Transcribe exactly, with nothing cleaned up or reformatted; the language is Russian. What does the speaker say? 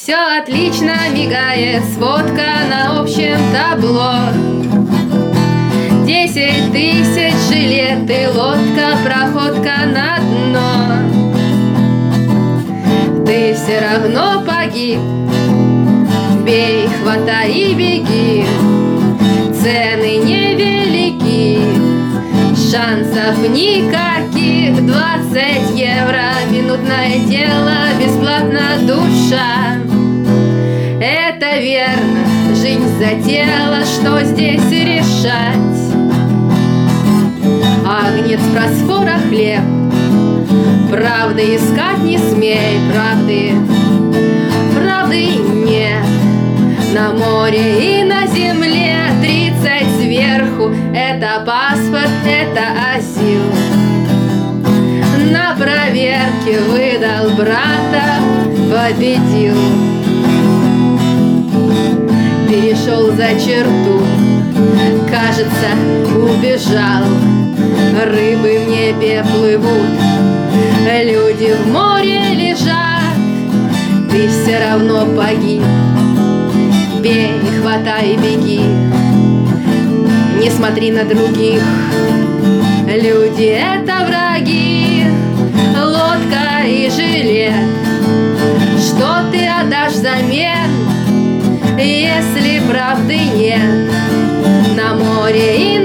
Все отлично мигает, сводка на общем табло. Десять тысяч жилеты, лодка, проходка на дно. Ты все равно погиб, бей, хватай и беги. Цены невелики, шансов никаких. Двадцать евро, минутное дело, бесплатно душа. Это верно, жизнь затела, что здесь решать? Агнец, просфора, хлеб, правды искать не смей, правды, правды нет. На море и на земле тридцать сверху, это паспорт, это асил. На проверке выдал брата, победил. Перешел за черту, кажется, убежал. Рыбы в небе плывут, люди в море лежат. Ты все равно погиб, бей, хватай, беги. Не смотри на других, люди — это враги. Лодка и жилет, что ты отдашь взамен, если правды нет? На море и